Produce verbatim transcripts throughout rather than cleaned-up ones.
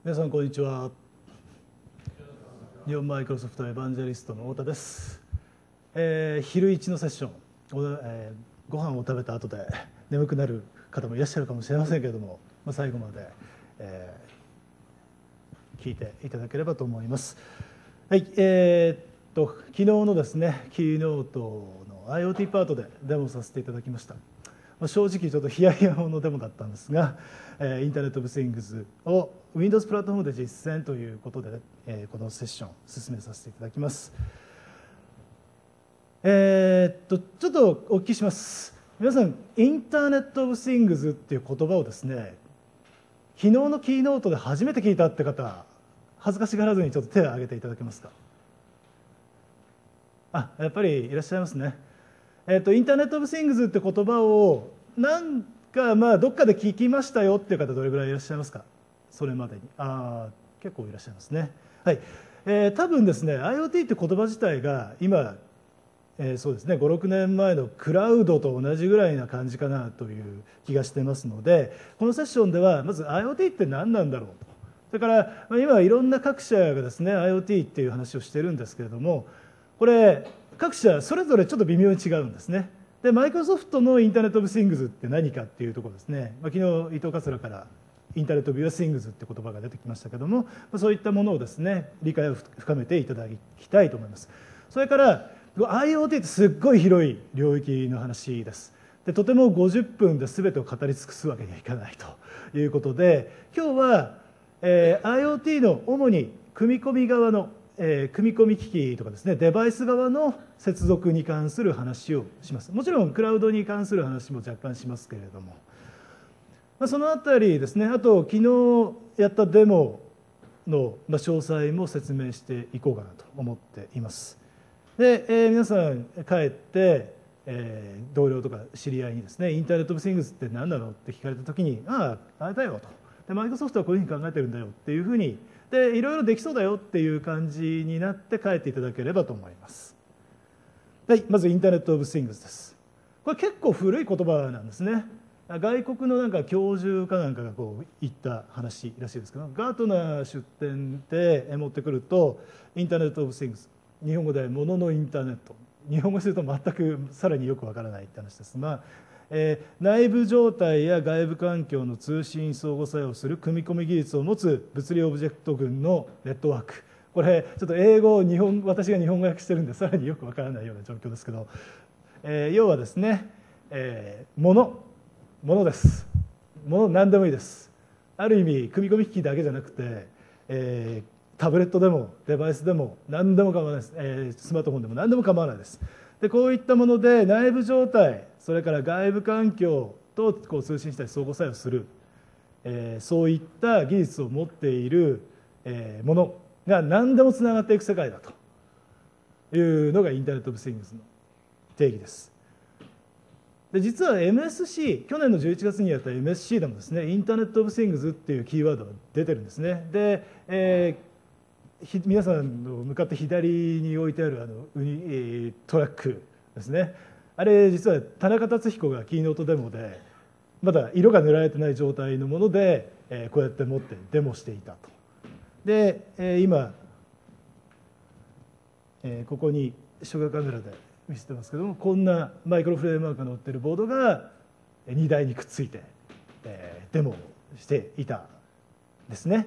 皆さんこんにちは。日本マイクロソフトエヴァンジェリストの太田です。えー、昼一のセッション、おえー、ご飯を食べた後で眠くなる方もいらっしゃるかもしれませんけれども、まあ、最後まで、えー、聞いていただければと思います。はい、えー、っと昨日のですねキーノートの IoT パートでデモさせていただきました。正直ちょっとヒヤヒヤのデモだったんですが、インターネット・オブ・シングスを Windows プラットフォームで実践ということで、このセッション進めさせていただきます。えー、っとちょっとお聞きします。皆さんインターネット・オブ・シングスっていう言葉をですね、昨日のキーノートで初めて聞いたって方、恥ずかしがらずにちょっと手を挙げていただけますか。あ、やっぱりいらっしゃいますね。えー、とインターネット・オブ・シングスって言葉をなんかまあどっかで聞きましたよっていう方どれぐらいいらっしゃいますか。それまでにあ結構いらっしゃいますね。はい、えー、多分ですね IoT って言葉自体が今、えー、そうですねごろくねんまえのクラウドと同じぐらいな感じかなという気がしてますので、このセッションではまず IoT って何なんだろうと、それから今いろんな各社がですね IoT っていう話をしてるんですけれども、これ各社それぞれちょっと微妙に違うんですね。でマイクロソフトのインターネット・オブ・シングスって何かっていうところですね、まあ、昨日伊藤桂からインターネット・オブ・ユア・シングスって言葉が出てきましたけども、そういったものをですね理解を深めていただきたいと思います。それから IoT ってすっごい広い領域の話です。でとてもごじゅっぷんで全てを語り尽くすわけにはいかないということで、今日は、えー、IoT の主に組み込み側のえー、組み込み機器とかですねデバイス側の接続に関する話をします。もちろんクラウドに関する話も若干しますけれども、まあ、そのあたりですね、あと昨日やったデモの詳細も説明していこうかなと思っています。で、えー、皆さん帰って、えー、同僚とか知り合いにですねインターネット・オブ・シングスって何なのって聞かれた時に、あああれだよと、でマイクロソフトはこういうふうに考えてるんだよっていうふうにでいろいろできそうだよっていう感じになって帰っていただければと思います。はい、まずインターネット・オブ・シングスです。これ結構古い言葉なんですね。外国のなんか教授かなんかがこう言った話らしいですけど、ガートナー出展で持ってくるとインターネット・オブ・シングス、日本語でもののインターネット、日本語すると全くさらによくわからないって話ですが、えー、内部状態や外部環境の通信相互作用する組み込み技術を持つ物理オブジェクト群のネットワーク。これちょっと英語を日本私が日本語訳してるんでさらによくわからないような状況ですけど、えー、要はですね、えー、ものものですもの何でもいいです。ある意味組み込み機器だけじゃなくて、えー、タブレットでもデバイスでも何でも構わないです、えー、スマートフォンでも何でも構わないです。でこういったもので内部状態、それから外部環境とこう通信したり相互作用する、えー、そういった技術を持っている、えー、ものが何でもつながっていく世界だというのがインターネット・オブ・シングスの定義です。で実は エムエスシー、 去年のじゅういちがつにやった エムエスシー でもですねインターネット・オブ・シングスっていうキーワードが出てるんですね。で、えー、皆さんの向かって左に置いてあるあのウニトラックですね、あれ実は田中達彦がキーノートデモでまだ色が塗られてない状態のもので、えー、こうやって持ってデモしていたと。で、えー、今、えー、ここに小画カメラで見せてますけども、こんなマイクロフレームワークが載ってるボードが荷台にくっついて、えー、デモをしていたんですね。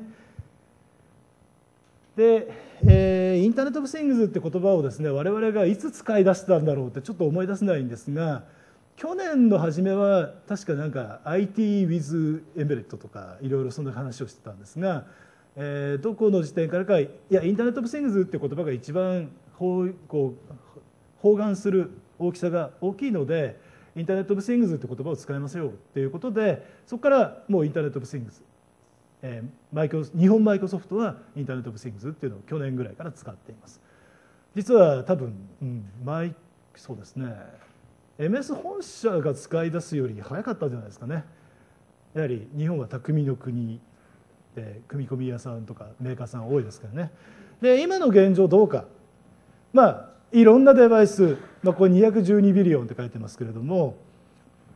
で、えー、インターネット・オブ・シングスって言葉をですね我々がいつ使い出したんだろうってちょっと思い出せないんですが、去年の初めは確かなんか アイティー with Embedded とかいろいろそんな話をしてたんですが、えー、どこの時点からかいやインターネット・オブ・シングスって言葉が一番こう包含する大きさが大きいのでインターネット・オブ・シングスって言葉を使いましょうっていうことで、そこからもうインターネット・オブ・シングス、えー、マイクロ日本マイクロソフトはインターネット・オブ・シングスっていうのを去年ぐらいから使っています。実は多分、うん、マイそうですね エムエス 本社が使い出すより早かったんじゃないですかね。やはり日本は匠の国で組み込み屋さんとかメーカーさん多いですからね。で今の現状どうか、まあいろんなデバイス、まあ、これにひゃくじゅうにビリオンって書いてますけれども、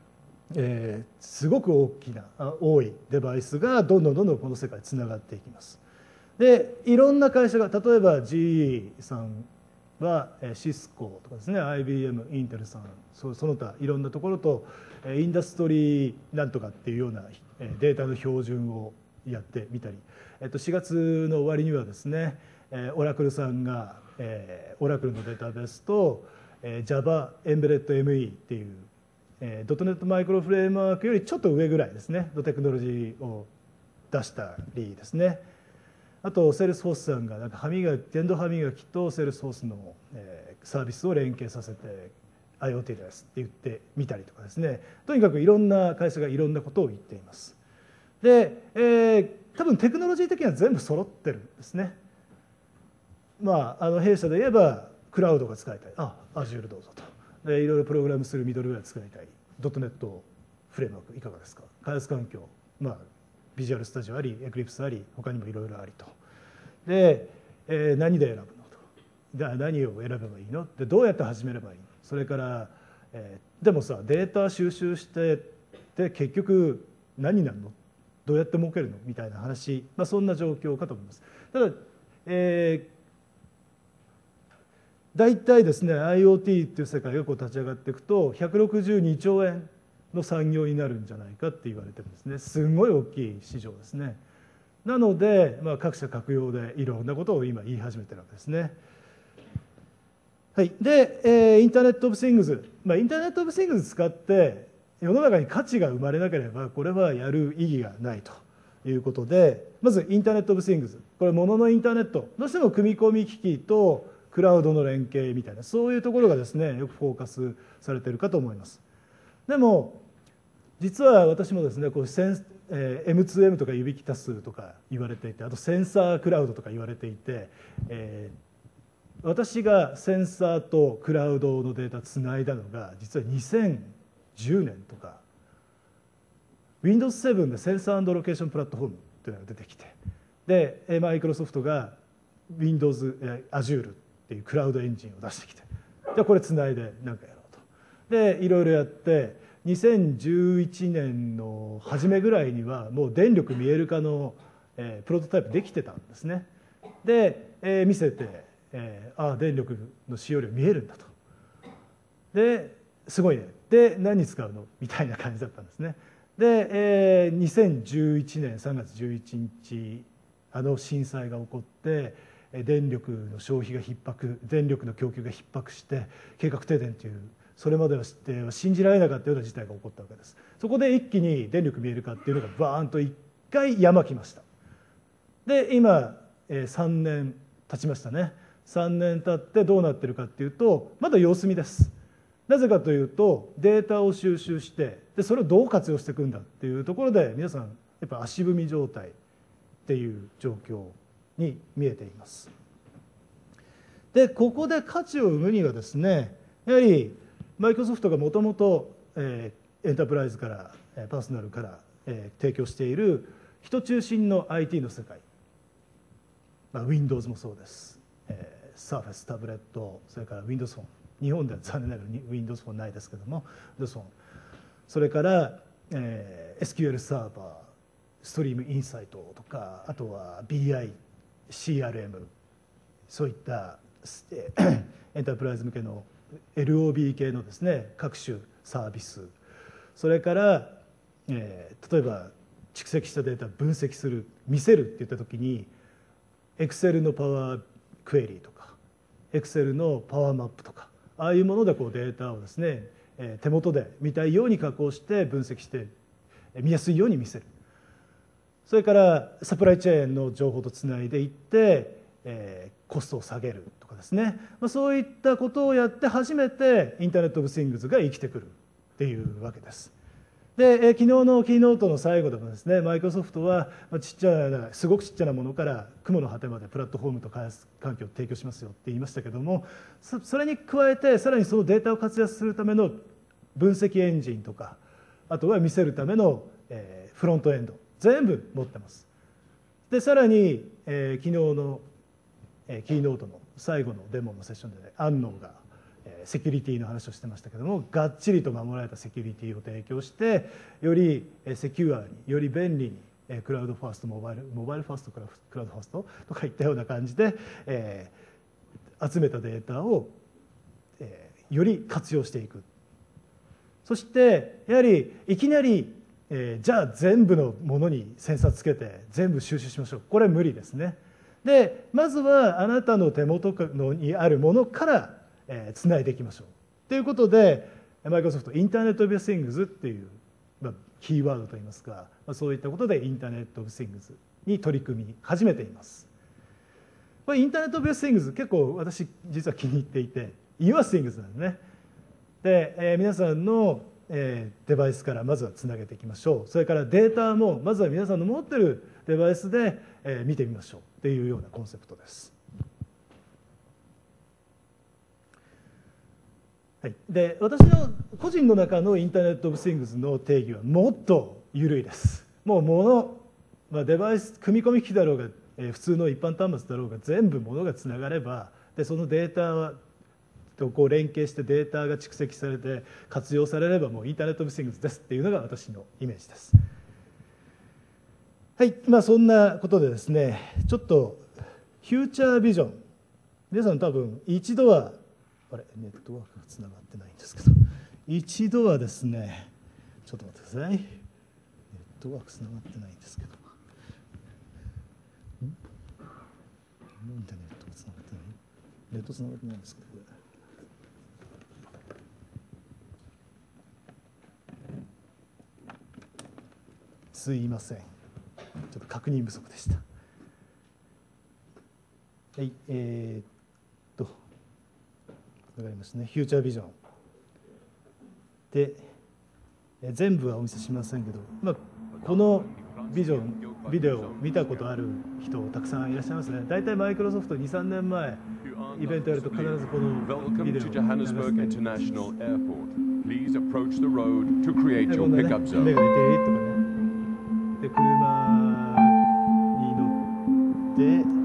えー、すごく大きな多いデバイスがどんどんどんどんこの世界につながっていきます。でいろんな会社が、例えば ジーイー さんはシスコとかですね、 アイビーエム、インテルさん、その他いろんなところとインダストリーなんとかっていうようなデータの標準をやってみたり、えっと、しがつの終わりにはですね、オラクルさんがオラクルのデータベースと Java Embedded エムイー っていうドットネットマイクロフレームワークよりちょっと上ぐらいですねのテクノロジーを出したりですね。あとセールスフォースさんがなんか歯磨き、電動歯磨きとセールスフォースのサービスを連携させて IoT ですって言ってみたりとかですね、とにかくいろんな会社がいろんなことを言っています。で、えー、多分テクノロジー的には全部揃ってるんですね。まあ、あの弊社で言えばクラウドが使いたい、あ、Azure どうぞと。でいろいろプログラムするミドルウェア使いたい、ドットネットフレームワークいかがですか、開発環境、まあ、ビジュアルスタジオあり、エクリプスあり、他にもいろいろありと。で、えー、何で選ぶのと。じゃあ何を選べばいいので、どうやって始めればいいの、それから、えー、でもさ、データ収集してで結局何になるの、どうやって儲けるのみたいな話、まあ、そんな状況かと思います。ただ、えー大体ですね IoT っていう世界がこう立ち上がっていくとひゃくろくじゅうにちょうえんの産業になるんじゃないかって言われてるんですね。すごい大きい市場ですね。なので、まあ、各社各用でいろんなことを今言い始めてるわけですね。はい、で、えー、インターネット・オブ・シングス、まあ、インターネット・オブ・シングス使って世の中に価値が生まれなければこれはやる意義がないということで、まずインターネット・オブ・シングス、これ物のインターネット、どうしても組み込み機器とクラウドの連携みたいな、そういうところがですねよくフォーカスされているかと思います。でも実は私もですねこうセン、えー、エムツーエム とかユビキタスとか言われていて、あとセンサークラウドとか言われていて、えー、私がセンサーとクラウドのデータつないだのが実はにせんじゅうねんとか ウィンドウズセブン でセンサー&ロケーションプラットフォームというのが出てきて、でマイクロソフトが Windows、えー、Azureっていうクラウドエンジンを出してきて、じゃあこれつないで何かやろうと。でいろいろやってにせんじゅういちねんの初めぐらいにはもう電力見える化の、えー、プロトタイプできてたんですね。で、えー、見せて、えー、ああ電力の使用量見えるんだと。ですごいね、で何に使うのみたいな感じだったんですね。で、えー、にせんじゅういちねんさんがつじゅういちにちあの震災が起こって電力の消費が逼迫、電力の供給が逼迫して計画停電というそれまでは信じられなかったような事態が起こったわけです。そこで一気に電力見える化っていうのがバーンと一回山来ました。で今さんねん経ちましたね。さんねん経ってどうなってるかっていうとまだ様子見です。なぜかというとデータを収集してでそれをどう活用していくんだっていうところで皆さんやっぱ足踏み状態っていう状況に見えています。でここで価値を生むにはですね、やはりマイクロソフトがもともとエンタープライズからパーソナルから提供している人中心の アイティー の世界、まあ、Windows もそうです、えー、Surface タブレット、それから Windows フォン、日本では残念ながら Windows フォンないですけども Windows フォン、それから、えー、エスキューエル サーバー、ストリームインサイトとか、あとは ビーアイ、シーアールエム、そういったエンタープライズ向けの エルオービー 系のですね各種サービス、それから、えー、例えば蓄積したデータを分析する、見せるっていった時に Excel のパワークエリーとか Excel のパワーマップとか、ああいうものでこうデータをですね、えー、手元で見たいように加工して分析して見やすいように見せる。それからサプライチェーンの情報とつないでいって、えー、コストを下げるとかですね、まあ、そういったことをやって初めてインターネット・オブ・シングスが生きてくるっていうわけです。で、えー、昨日のキーノートの最後でもですねマイクロソフトは、まあ、ちっちゃなすごくちっちゃなものから雲の果てまでプラットフォームと開発環境を提供しますよって言いましたけども、そ, それに加えてさらにそのデータを活用するための分析エンジンとか、あとは見せるための、えー、フロントエンド全部持ってます。でさらに、えー、昨日の、えー、キーノートの最後のデモのセッションで、ね、安納が、 セキュリティの話をしてましたけども、がっちりと守られたセキュリティを提供して、よりセキュアに、より便利にクラウドファースト、モバイルモバイルファーストクラウドファーストとかいったような感じで、えー、集めたデータを、えー、より活用していく。そしてやはりいきなり、えー、じゃあ全部のものにセンサーつけて全部収集しましょう、これは無理ですね。でまずはあなたの手元のにあるものからつないでいきましょうということで、マイクロソフトインターネット・オブ・シングズっていう、まあ、キーワードといいますか、まあ、そういったことでインターネット・オブ・シングズに取り組み始めています。これインターネット・オブ・シングズ結構私実は気に入っていて、Your Things なんですね。で、えー、皆さんの、えー、デバイスからまずはつなげていきましょう。それからデータもまずは皆さんの持ってるデバイスで、えー、見てみましょうっていうようなコンセプトです。はい、で私の個人の中のインターネット・オブ・シングスの定義はもっと緩いです。もう物、まあ、デバイス組み込み機だろうが、えー、普通の一般端末だろうが全部物がつながれば、でそのデータとこう連携してデータが蓄積されて活用されればもうインターネット・オブ・シングスですっていうのが私のイメージです。はい、まあそんなことでですね、ちょっとフューチャービジョン、皆さん多分一度はあれネットワークがつながってないんですけど、一度はですね、ちょっと待ってください、ネットワークつながってないんですけど、んインターネットがつながってない、ネットつながってないんですけど、これすいません、ちょっと確認不足でした。はい、えー、っとわかりましたね。フューチャービジョンで、え全部はお見せしませんけど、まあ、このビジョンビデオを見たことある人たくさんいらっしゃいますね。大体マイクロソフトに、さんねんまえイベントやると必ずこのビデオを流して目が似てるとかね、で車に乗って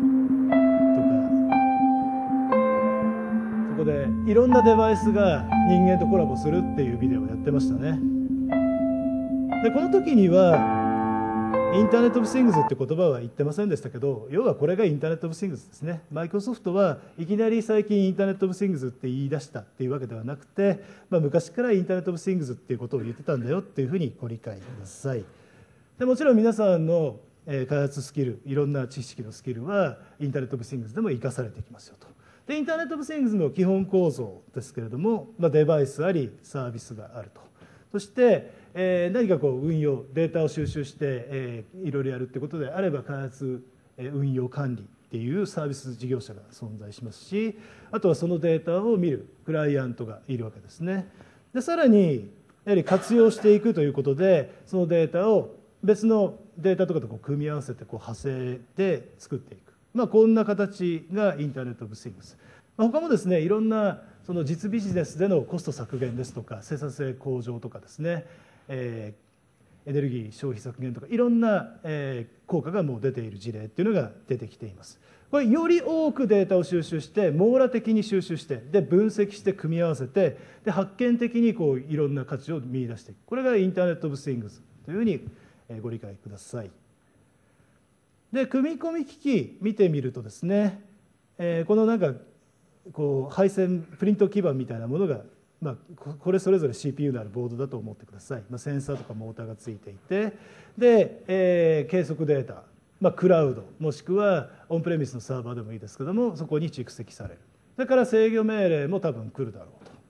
でいろんなデバイスが人間とコラボするっていうビデオをやってましたね。でこの時にはインターネット・オブ・シングスって言葉は言ってませんでしたけど、要はこれがインターネット・オブ・シングスですね。マイクロソフトはいきなり最近インターネット・オブ・シングスって言い出したっていうわけではなくて、まあ、昔からインターネット・オブ・シングスっていうことを言ってたんだよっていうふうにご理解ください。でもちろん皆さんの開発スキル、いろんな知識のスキルはインターネット・オブ・シングスでも生かされていきますよと。でインターネット・オブ・シングスの基本構造ですけれども、まあ、デバイスありサービスがあると。そして、えー、何かこう運用データを収集して、えー、いろいろやるってことであれば開発、えー、運用管理っていうサービス事業者が存在しますし、あとはそのデータを見るクライアントがいるわけですね。でさらにやはり活用していくということで、そのデータを別のデータとかとこう組み合わせてこう派生で作っていく、まあ、こんな形がインターネット・オブ・シングス。まあ、他もですね、いろんなその実ビジネスでのコスト削減ですとか生産性向上とかですね、えー、エネルギー消費削減とかいろんな、えー、効果がもう出ている事例っていうのが出てきています。これより多くデータを収集して網羅的に収集してで分析して組み合わせてで発見的にこういろんな価値を見出していく、これがインターネット・オブ・シングスというふうにご理解ください。で組み込み機器見てみるとですね、えー、このなんかこう配線プリント基板みたいなものが、まあ、これそれぞれ シーピーユー のあるボードだと思ってください。まあ、センサーとかモーターがついていてで、えー、計測データ、まあ、クラウドもしくはオンプレミスのサーバーでもいいですけどもそこに蓄積される。だから制御命令も多分来るだろうと。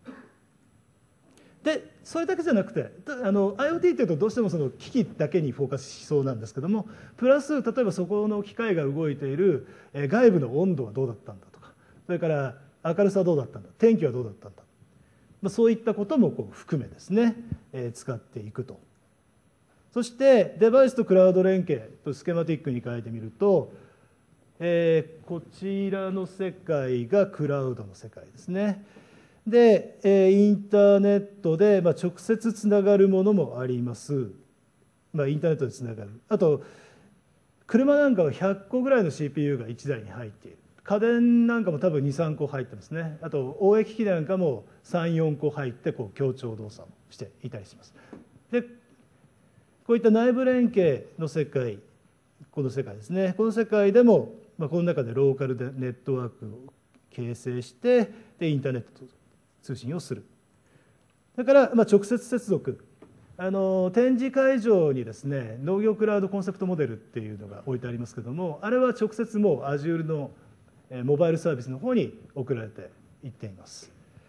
でそれだけじゃなくてあの IoT っていうとどうしてもその機器だけにフォーカスしそうなんですけども、プラス例えばそこの機械が動いている外部の温度はどうだったんだとか、それから明るさはどうだったんだ、天気はどうだったんだ、まあ、そういったこともこう含めですね、えー、使っていくと。そしてデバイスとクラウド連携とスケマティックに変えてみると、えー、こちらの世界がクラウドの世界ですね。で、えー、インターネットで、まあ、直接つながるものもあります、まあ、インターネットでつながる。あと車なんかはひゃっこぐらいの シーピーユー がいちだいに入っている家電なんかも多分にさんこ入ってますね。あと応援機器なんかもさんよんこ入ってこう協調動作をしていたりします。でこういった内部連携の世界、この世界ですね、この世界でも、まあ、この中でローカルでネットワークを形成してでインターネットと通信をする。だから、まあ、直接接続、あの展示会場にですね農業クラウドコンセプトモデルっていうのが置いてありますけども、あれは直接もう Azure のモバイルサービスの方に送られていっています。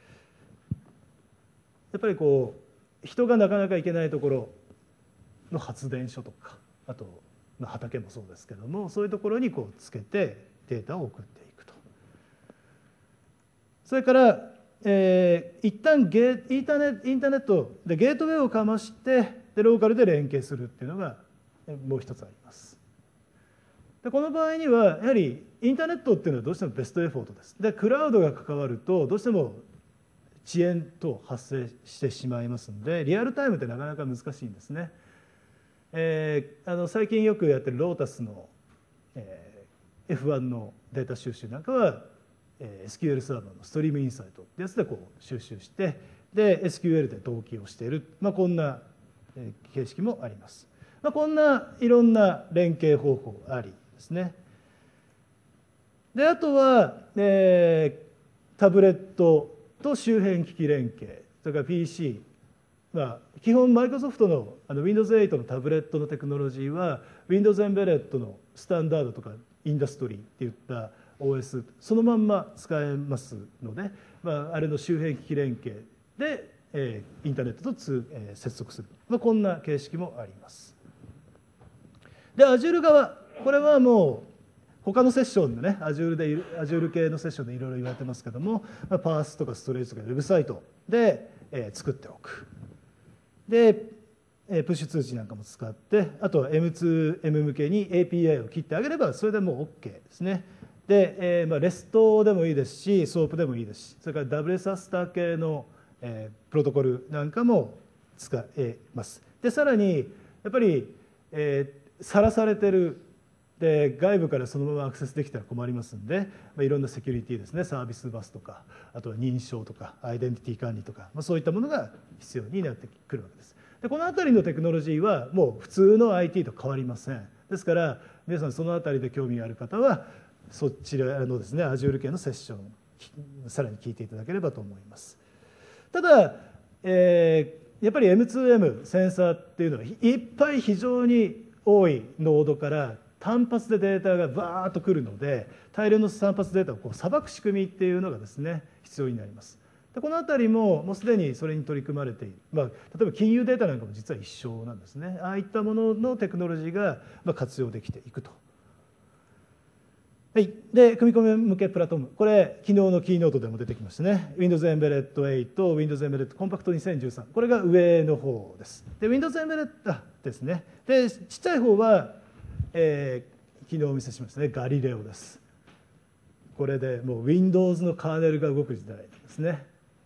やっぱりこう人がなかなか行けないところの発電所とか、あと、まあ、畑もそうですけども、そういうところにこうつけてデータを送っていくと。それから、えー、一旦ゲインターネットインターネットでゲートウェイをかましてでローカルで連携するっていうのがもう一つあります。でこの場合にはやはりインターネットっていうのはどうしてもベストエフォートです。でクラウドが関わるとどうしても遅延等発生してしまいますので、リアルタイムってなかなか難しいんですね。えー、あの最近よくやってるロータスの、えー、エフワン のデータ収集なんかは、えー、エスキューエル サーバーのストリームインサイトってやつでこう収集してで エスキューエル で同期をしている、まあ、こんな形式もあります。まあ、こんないろんな連携方法ありですね。であとは、えー、タブレットと周辺機器連携、それから ピーシー、まあ、基本マイクロソフトのあの ウィンドウズエイト のタブレットのテクノロジーは Windows Embedded のスタンダードとかインダストリーっていった オーエス そのまんま使えますので、まあ、あれの周辺機器連携で、えー、インターネットとつ、えー、接続する、まあ、こんな形式もあります。で Azure 側、これはもう他のセッションでね Azure で Azure 系のセッションでいろいろ言われてますけども、まあ、パースとかストレージとかウェブサイトで、えー、作っておく。でプッシュ通知なんかも使って、あとは エムツーエム 向けに エーピーアイ を切ってあげればそれでもう OK ですね。で、えーまあ、レストでもいいですし ソープ でもいいですし、それから ダブリューエス アスター系の、えー、プロトコルなんかも使えます。でさらにやっぱりさら、えー、されてるで外部からそのままアクセスできたら困りますんで、まあ、いろんなセキュリティですね、サービスバスとか、あとは認証とかアイデンティティ管理とか、まあ、そういったものが必要になってくるわけです。でこの辺りのテクノロジーはもう普通の アイティー と変わりません。ですから皆さんその辺りで興味がある方はそちらのですね Azure 系のセッションさらに聞いていただければと思います。ただ、えー、やっぱり エムツーエム センサーっていうのはいっぱい非常に多いノードから単発でデータがバーッとくるので、大量の単発データをこうさばく仕組みっていうのがですね必要になります。でこの辺りももうすでにそれに取り組まれている、まあ、例えば金融データなんかも実は一緒なんですね。ああいったもののテクノロジーが活用できていくと。はい、で組み込み向けプラットフォーム、これ昨日のキーノートでも出てきましたね。 Windows Embedded エイト、Windows Embedded Compact にせんじゅうさん、これが上の方です。で Windows Embedded ですね。でちっちゃい方は、えー、昨日お見せしましたね、ガリレオです。これでもう Windows のカーネルが動く時代ですね。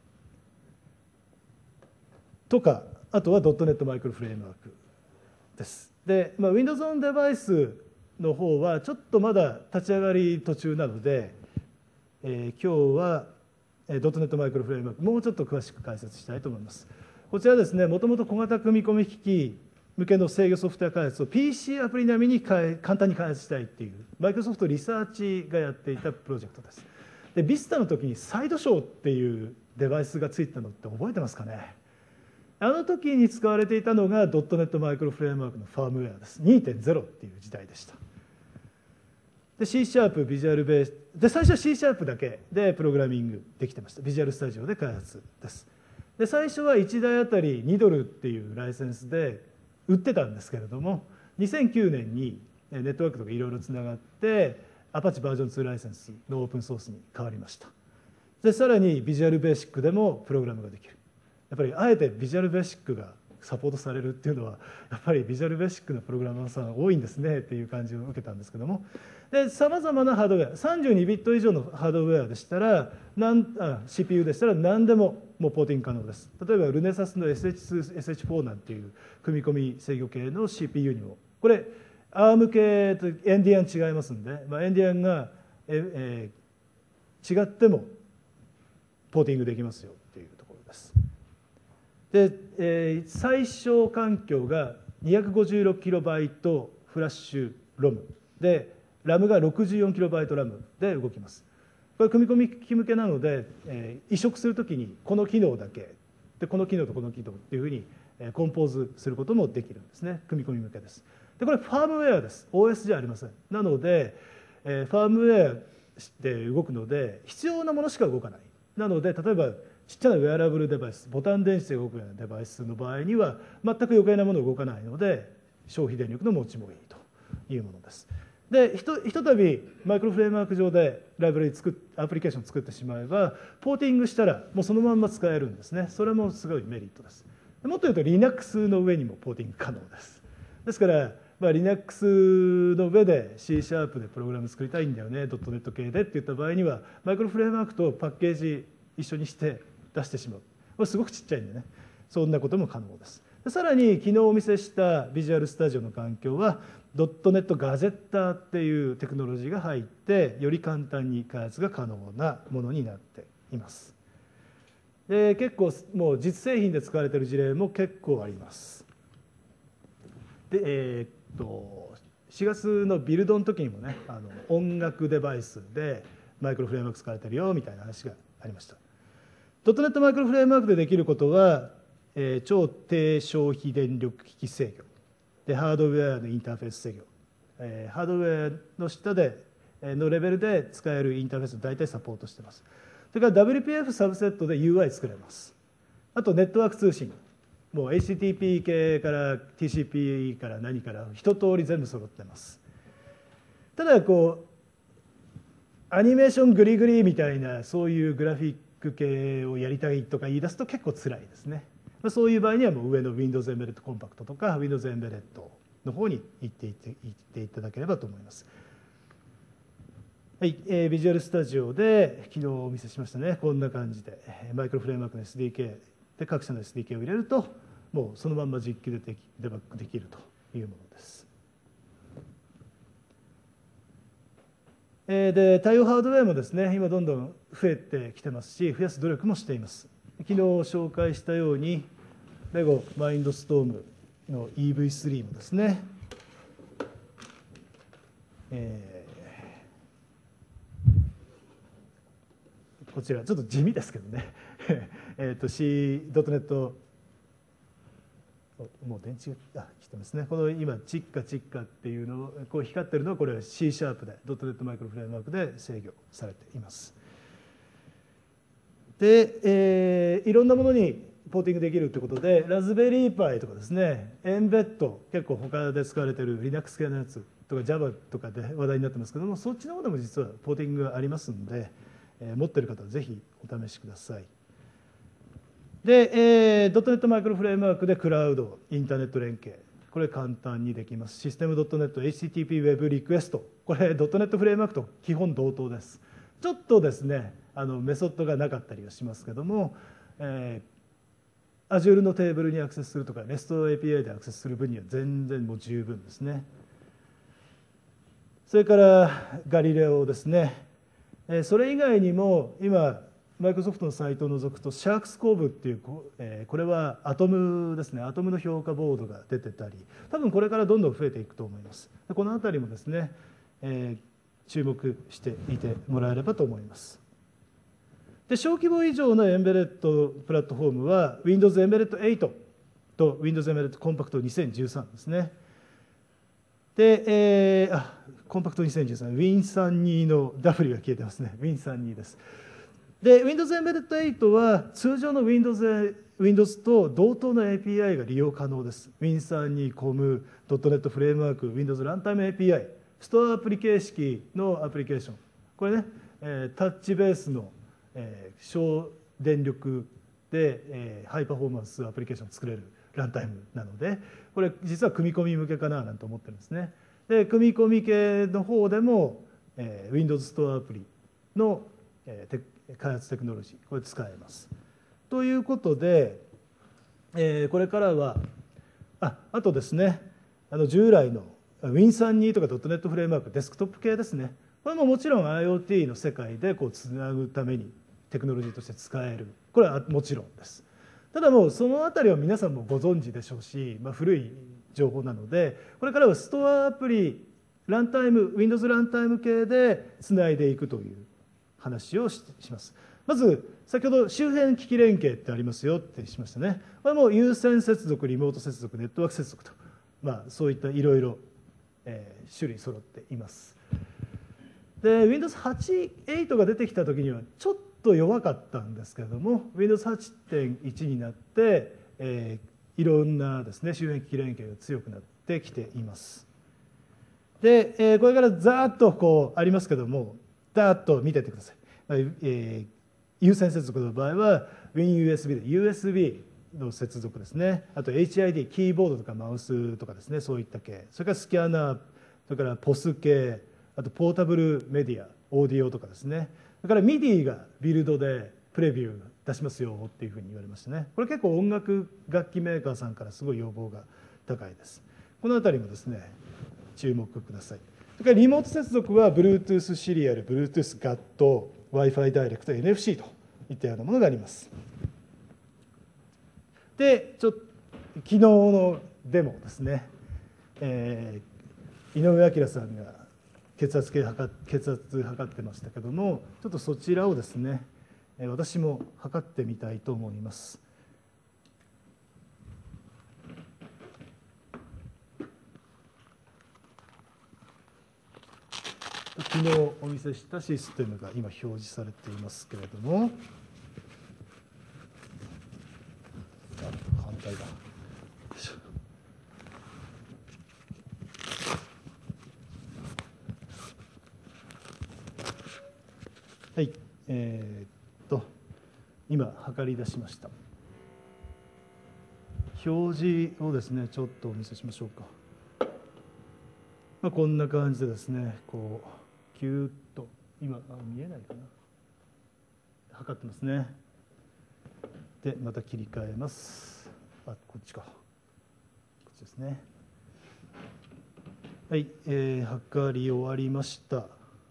とか、あとは ドットネット マイクロフレームワークです。で、まあ、Windows on Device の方はちょっとまだ立ち上がり途中なので、えー、今日は ドットネット マイクロフレームワークもうちょっと詳しく解説したいと思います。こちらですね、もともと小型組み込み機器向けの制御ソフトウェア開発を ピーシー アプリ並みに簡単に開発したいっていうマイクロソフトリサーチがやっていたプロジェクトです。で Vista の時にサイドショーっていうデバイスがついてたのって覚えてますかね。あの時に使われていたのが ドットネット マイクロフレームワークのファームウェアです。 にてんゼロ っていう時代でした。で C シャープ、ビジュアルベースで最初は C シャープだけでプログラミングできてました。ビジュアルスタジオで開発です。で最初はいちだいあたりにドルっていうライセンスで売ってたんですけれども、にせんきゅうねんにネットワークとかいろいろつながってアパッチバージョンツーライセンスのオープンソースに変わりました。でさらにビジュアルベーシックでもプログラムができる。やっぱりあえてビジュアルベーシックがサポートされるっていうのはやっぱりビジュアルベーシックのプログラマーさん多いんですねっていう感じを受けたんですけども、さまざまなハードウェアさんじゅうにビット以上のハードウェアでしたらなんあ シーピーユー でしたら何でももうポーティング可能です。例えばルネサスの エスエイチツー、エスエイチフォー なんていう組み込み制御系の シーピーユー にもこれ アーム 系とエンディアン違いますんで、まあ、エンディアンがえー、違ってもポーティングできますよっていうところです。で、えー、最小環境が にひゃくごじゅうろくキロバイト フラッシュロムで、ラムが ろくじゅうよんキロバイト ラムで動きます。これ組み込み機向けなので、えー、移植するときにこの機能だけで、この機能とこの機能っていうふうにコンポーズすることもできるんですね。組み込み向けです。でこれファームウェアです。 オーエス じゃありません。なので、えー、ファームウェアで動くので必要なものしか動かない。なので例えばちっちゃなウェアラブルデバイス、ボタン電子で動くようなデバイスの場合には全く余計なものが動かないので消費電力の持ちもいいというものです。でひとひとたびマイクロフレームワーク上でライブラリ作っアプリケーションを作ってしまえばポーティングしたらもうそのまんま使えるんですね。それもすごいメリットです。もっと言うと Linux の上にもポーティング可能です。ですから、まあ、Linux の上で C シャープでプログラム作りたいんだよね、ドットネット 系でって言った場合にはマイクロフレームワークとパッケージ一緒にして出してしまう。これすごくちっちゃいんでね、そんなことも可能です。でさらに昨日お見せしたビジュアルスタジオの環境はドットネットガジェッターっていうテクノロジーが入ってより簡単に開発が可能なものになっています。で結構もう実製品で使われている事例も結構あります。でえー、っとしがつのビルドの時にもね、あの音楽デバイスでマイクロフレームワーク使われてるよみたいな話がありました。ドットネットマイクロフレームワークでできることは、えー、超低消費電力機器制御でハードウェアのインターフェース制御、えー、ハードウェアの下でのレベルで使えるインターフェースを大体サポートしています。それから ダブリューピーエフ サブセットで ユーアイ 作れます。あとネットワーク通信、もう エイチティーティーピー 系から ティーシーピー から何から一通り全部揃ってます。ただこうアニメーショングリグリみたいなそういうグラフィック系をやりたいとか言い出すと結構辛いですね。そういう場合にはもう上の Windows Embedded Compact とか Windows Embedded の方に行っていって行っていただければと思います。はい、えー、ビジュアルスタジオで昨日お見せしましたね、こんな感じでマイクロフレームワークの エスディーケー で各社の エスディーケー を入れるともうそのまんま実機でデバッグできるというものです。えー、で対応ハードウェアもですね今どんどん増えてきてますし増やす努力もしています。昨日紹介したようにレゴマインドストームの イーブイスリー もですね、えーこちらちょっと地味ですけどねえっと C ドットネットもう電池があ来てますね。この今チッカチッカっていうのをこう光ってるのはこれは C シャープでドットネットマイクロフレームワークで制御されています。で、えー、いろんなものにポーティングできるということでラズベリーパイとかですねエンベッド結構他で使われている Linux 系のやつとか Java とかで話題になってますけどもそっちの方でも実はポーティングがありますので、えー、持っている方はぜひお試しください。で、えー、ドットネットマイクロフレームワークでクラウドインターネット連携これ簡単にできます。システム ドットネット エイチティーティーピー ウェブリクエストこれ ドットネット フレームワークと基本同等です。ちょっとですねあのメソッドがなかったりはしますけども、えー、Azure のテーブルにアクセスするとか レスト エーピーアイ でアクセスする分には全然もう十分ですね。それからガリレオですね。それ以外にも今マイクロソフトのサイトを除くとシャークスコーブっていうこれはアトムですねアトムの評価ボードが出てたり多分これからどんどん増えていくと思います。この辺りもですね、えー、注目していてもらえればと思います。で小規模以上のエンベレットプラットフォームは Windows Embedded エイトと Windows Embedded Compact にせんじゅうさんですね。で、えー、あコンパクトにせんじゅうさん ウィンさんじゅうに の W が消えてますね ウィンさんじゅうに です。で Windows Embedded エイトは通常の Windows, Windows と同等の エーピーアイ が利用可能です。ウィンさんじゅうに コム ドットネット フレームワーク Windows ランタイム エーピーアイ ストアアプリ形式のアプリケーションこれね、えー、タッチベースの、えー、小電力で、えー、ハイパフォーマンスアプリケーションを作れるランタイムなのでこれ実は組み込み向けかななんて思ってるんですね。で組み込み系の方でも、えー、Windows ストアアプリの、えー、開発テクノロジーこれ使えます。ということで、えー、これからはああとですねあの従来の ウィンさんじゅうに とか ドットネット フレームワークデスクトップ系ですねこれももちろん IoT の世界でこうつなぐためにテクノロジーとして使える、これはもちろんです。ただもうそのあたりは皆さんもご存知でしょうし、まあ、古い情報なので、これからはストアアプリランタイム Windows ランタイム系でつないでいくという話をします。まず先ほど周辺機器連携ってありますよってしましたね。これも有線接続、リモート接続、ネットワーク接続と、まあ、そういったいろいろ種類揃っています。で ウィンドウズはち、はちが出てきた時にはちょっと弱かったんですけれども、 ウィンドウズはちてんいち になって、えー、いろんなですね周辺機器連携が強くなってきています。で、えー、これからざーっとこうありますけども、ざーっと見ててください。えー、有線接続の場合は WinUSB で ユーエスビー の接続ですね。あと エイチアイディー、キーボードとかマウスとかですね、そういった系。それからスキャナー、それからポス系、あとポータブルメディア、オーディオとかですね。それから ミディ がビルドでプレビュー出しますよっていうふうに言われましたね。これ結構音楽楽器メーカーさんからすごい要望が高いです。このあたりもですね、注目ください。それからリモート接続は Bluetooth シリアル、Bluetooth ガット、Wi-Fi ダイレクト、エヌエフシー といったようなものがあります。で、ちょっと昨日のデモですね、えー、井上彰さんが血圧計測血圧測ってましたけども、ちょっとそちらをですね、私も測ってみたいと思います。昨日お見せしたシステムが今表示されていますけれども、あ、反対だ。はい、えー、っと今測り出しました。表示をですねちょっとお見せしましょうか。まあ、こんな感じでですね、こうキューッと今あ見えないかな、測ってますね。でまた切り替えます。あ、こっちか、こっちですね。はい、えー、測り終わりました。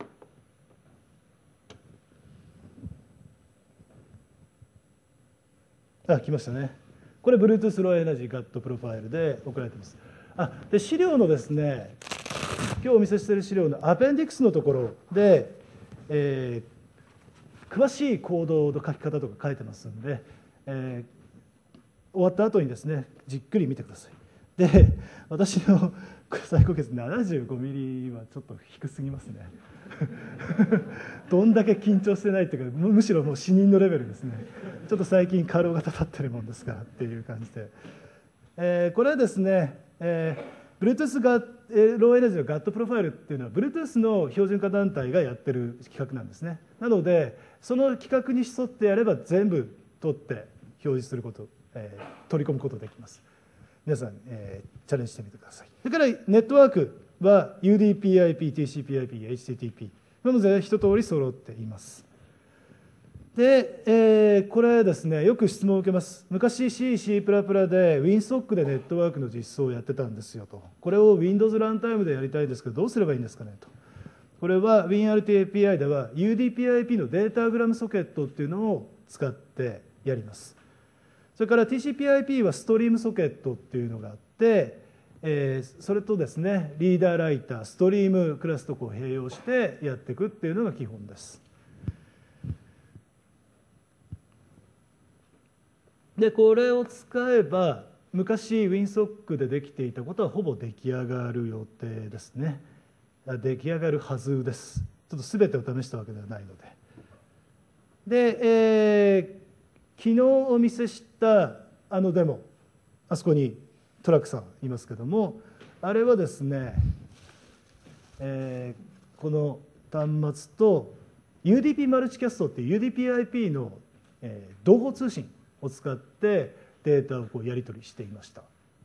あ、来ましたね。これ Bluetooth Low Energy ガットプロファイルで送られています。あ、で資料のですね、今日お見せしている資料のアペンディクスのところで、えー、詳しいコードの書き方とか書いてますので、えー、終わった後にですねじっくり見てください。で私の最高血ななじゅうごミリはちょっと低すぎますねどんだけ緊張してないっていうか、むしろもう死人のレベルですね。ちょっと最近過労がたたってるもんですからっていう感じで、えー、これはですね、えー Bluetooth がローエナジーの ガット プロファイルっていうのは Bluetooth の標準化団体がやってる企画なんですね。なのでその企画に沿ってやれば全部取って表示すること、えー、取り込むことができます。皆さん、えー、チャレンジしてみてください。それからネットワークは ユーディーピーアイピー、ティーシーピーアイピー、エイチティーティーピー なので一通り揃っています。で、えー、これですね、よく質問を受けます。昔 C、C++ で WinSock でネットワークの実装をやってたんですよと。これを Windows ランタイムでやりたいですけど、どうすればいいんですかねと。これは WinRTAPI では ユーディーピーアイピー のデータグラムソケットっていうのを使ってやります。それから ティーシーピーアイピー はストリームソケットっていうのがあって、えー、それとですね、リーダーライター、ストリームクラスとこう併用してやっていくっていうのが基本です。でこれを使えば昔 WinSock でできていたことはほぼ出来上がる予定ですね。出来上がるはずです。ちょっと全てを試したわけではないので。で、えー、昨日お見せしたあのデモ、あそこにトラックさんいますけども、あれはですね、えー、この端末と ユーディーピー マルチキャストっていう ユーディーピーアイピー の、えー、同歩通信を使ってデータをこうやり取りしていました。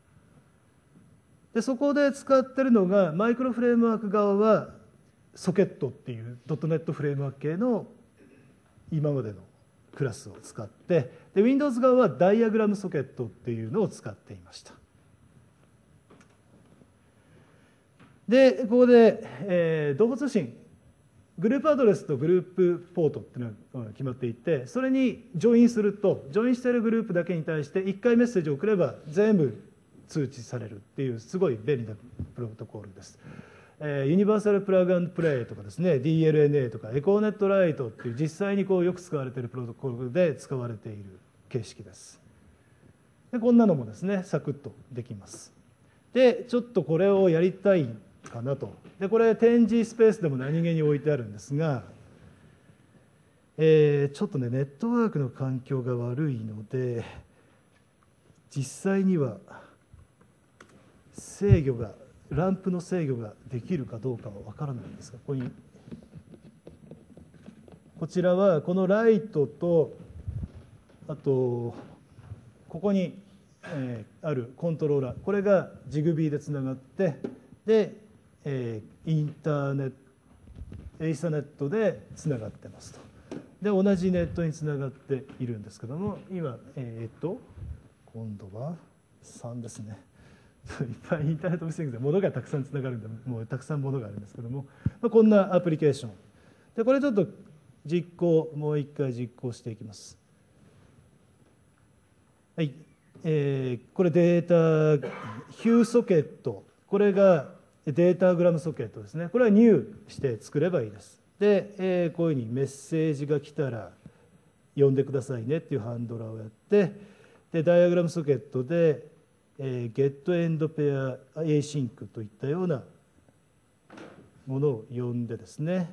でそこで使ってるのがマイクロフレームワーク側はソケットっていうドットネットフレームワーク系の今までのクラスを使って、で Windows 側はダイアグラムソケットっていうのを使っていました。でここで、えー、同歩通信グループアドレスとグループポートっていうのが決まっていて、それにジョインするとジョインしているグループだけに対していっかいメッセージを送れば全部通知されるっていうすごい便利なプロトコルです。えー、ユニバーサルプラグアンドプレイとかですね ディーエルエヌエー とかエコーネットライトっていう実際にこうよく使われているプロトコルで使われている形式です。でこんなのもですねサクッとできます。でちょっとこれをやりたいかなと。でこれ展示スペースでも何気に置いてあるんですが、えー、ちょっとねネットワークの環境が悪いので実際には制御がランプの制御ができるかどうかは分からないんですが、ここにこちらはこのライトとあとここに、えー、あるコントローラー、これがジグビーでつながってで、えー、インターネットエイサネットでつながってますと。で同じネットにつながっているんですけども、今えっ、ー、と今度はさんですね。いっぱいインターネットオブシングスで物がたくさんつながるんでもうたくさん物があるんですけども、まあ、こんなアプリケーションでこれちょっと実行もう一回実行していきます。はい、えー、これデータヒューソケット、これがデータグラムソケットですね。これはニューして作ればいいです。で、えー、こういうふうにメッセージが来たら呼んでくださいねっていうハンドラーをやって、でダイアグラムソケットでえー、ゲットエンドペア エーシンク といったようなものを呼んでですね、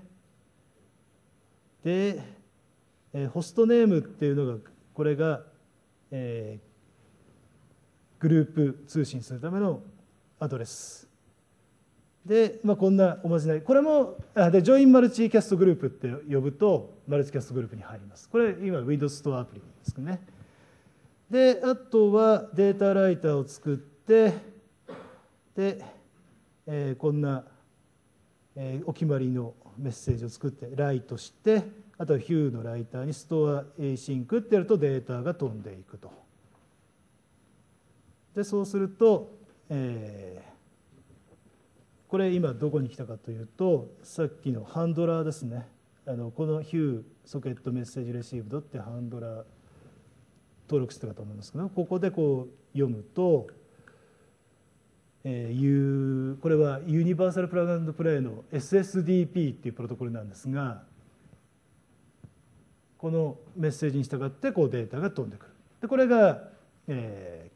で、えー、ホストネームっていうのがこれが、えー、グループ通信するためのアドレスで、まあ、こんなおまじない、これもあでジョインマルチキャストグループって呼ぶとマルチキャストグループに入ります。これ今 Windows ストアアプリですけどね。であとはデータライターを作ってで、えー、こんな、えー、お決まりのメッセージを作ってライトして、あとはヒューのライターにストア エーシンク ってやるとデータが飛んでいくと。でそうすると、えー、これ今どこに来たかというとさっきのハンドラーですね。あのこのヒューソケットメッセージレシーブドってハンドラー登録してたかと思いますけど、ここでこう読むと、えー、これはユニバーサルプラグアンドプレイの エスエスディーピー っていうプロトコルなんですが、このメッセージに従ってこうデータが飛んでくる。でこれが、え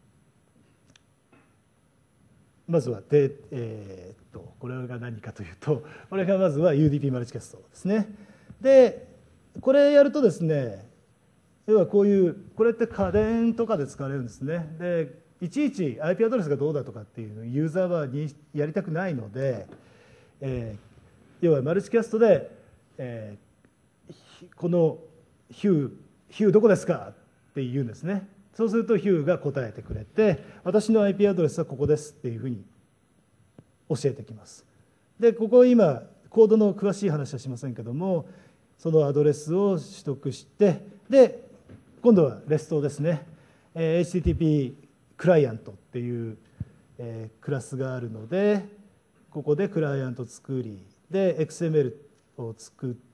ー、まずはで、えー、っとこれが何かというと、これがまずは ユーディーピー マルチキャストですね。でこれやるとですね、要はこういうこれって家電とかで使われるんですね。でいちいち アイピー アドレスがどうだとかっていうのをユーザーはにやりたくないので、えー、要はマルチキャストで、えー、このヒューヒューどこですかって言うんですね。そうするとヒューが答えてくれて、私の アイピー アドレスはここですっていうふうに教えてきます。でここ今コードの詳しい話はしませんけども、そのアドレスを取得して、で今度はレストですね。エイチティーティーピー クライアントっていうクラスがあるので、ここでクライアント作りで エックスエムエル を作って、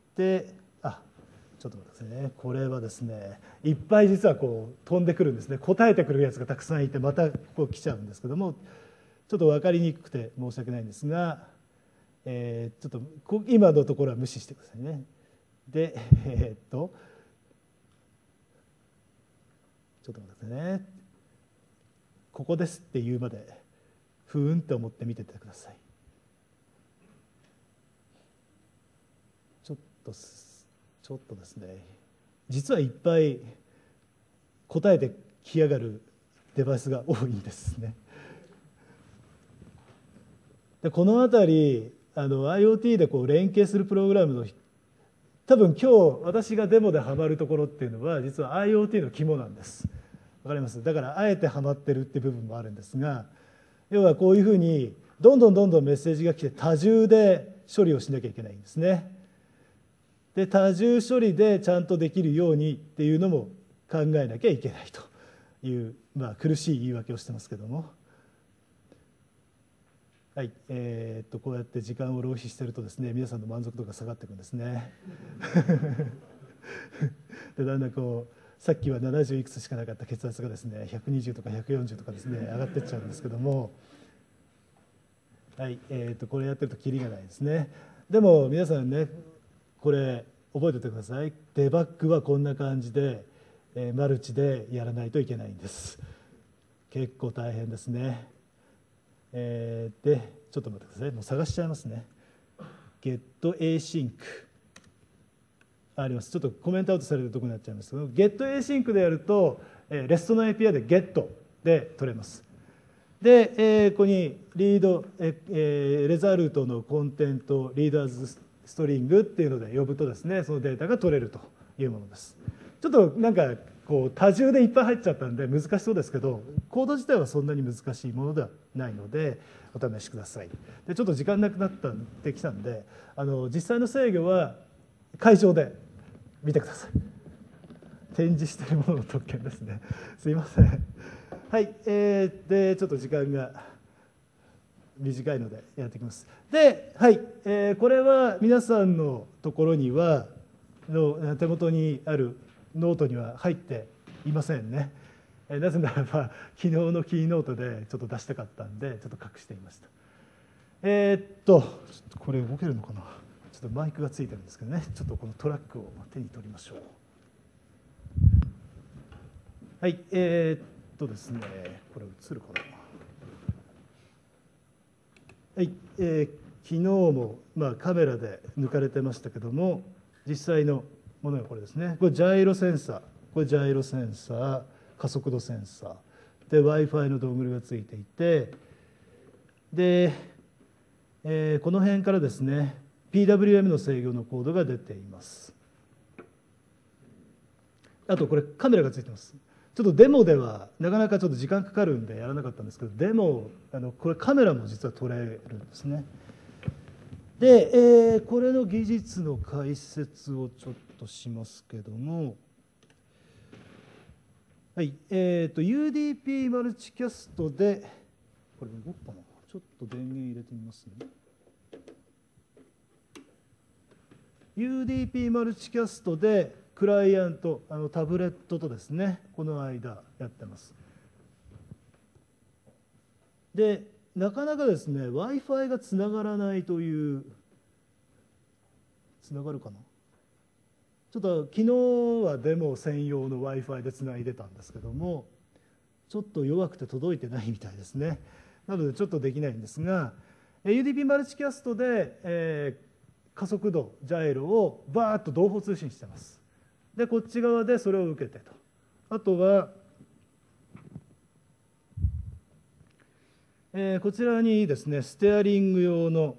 あちょっと待ってくださいね。これはですねいっぱい実はこう飛んでくるんですね。答えてくるやつがたくさんいてまたこう来ちゃうんですけども、ちょっと分かりにくくて申し訳ないんですが、えー、ちょっと今のところは無視してくださいね。でえー、っとちょっと待ってくださいね。ここですって言うまでふーんって思って見ててください。ちょっとちょっとですね、実はいっぱい答えてきやがるデバイスが多いんですね。でこのあたりあの IoT でこう連携するプログラムの多分今日私がデモでハマるところっていうのは実は IoT の肝なんです。わかります？だからあえてハマってるって部分もあるんですが、要はこういうふうにどんどんどんどんメッセージが来て多重で処理をしなきゃいけないんですね。で多重処理でちゃんとできるようにっていうのも考えなきゃいけないという、まあ、苦しい言い訳をしてますけども、 はい、えー、っとこうやって時間を浪費してるとですね、皆さんの満足度が下がっていくんですね。でだんだんこうさっきはななじゅういくつしかなかった血圧がですねひゃくにじゅうとかひゃくよんじゅうとかですね上がっていっちゃうんですけども、はい、えー、っとこれやってるとキリがないですね。でも皆さんね、これ覚えておいてください。デバッグはこんな感じで、えー、マルチでやらないといけないんです。結構大変ですね。えー、でちょっと待ってください。もう探しちゃいますね。 GetAsync あります。ちょっとコメントアウトされるところになっちゃいますけど、 GetAsync でやると、えー、レストの エーピーアイ で Get で取れます。で、えー、ここにリード、えー、レザルトのコンテントリーダーズストリングっていうので呼ぶとですね、そのデータが取れるというものです。ちょっとなんかこう多重でいっぱい入っちゃったんで難しそうですけど、コード自体はそんなに難しいものではないのでお試しください。でちょっと時間なくなったってきたんで、あの実際の制御は会場で見てください。展示しているものの特権ですね。すいません。はい、えー、でちょっと時間が短いのでやっていきます。で、はい、えー、これは皆さんのところにはの手元にあるノートには入っていませんね。なぜならば昨日のキーノートでちょっと出したかったんでちょっと隠していました。えー、っとちょっとこれ動けるのかな。ちょっとマイクがついてるんですけどね、ちょっとこのトラックを手に取りましょう。はい、えー、っとですね、これ映るかな。はい、えー、昨日も、まあ、カメラで抜かれてましたけども、実際のものがこれですね。これジャイロセンサー、これジャイロセンサー、加速度センサーで Wi-Fi のドングルがついていて、で、えー、この辺からですね ピーダブリューエム の制御のコードが出ています。あとこれカメラがついてます。ちょっとデモではなかなかちょっと時間かかるんでやらなかったんですけど、デモあのこれカメラも実は撮れるんですね。で、えー、これの技術の解説をちょっとしますけども、はい、えーと ユーディーピー マルチキャストで、これ動くかな、ちょっと電源入れてみますね。ユーディーピー マルチキャストでクライアント、あのタブレットとですね、この間やってます。で、なかなかですね Wi-Fi がつながらないという、つながるかな、ちょっと昨日はデモ専用の Wi-Fi でつないでたんですけども、ちょっと弱くて届いてないみたいですね。なのでちょっとできないんですが、 ユーディーピー マルチキャストで、えー、加速度ジャイロをバーッと同歩通信してます。でこっち側でそれを受けてと、あとは、えー、こちらにですねステアリング用の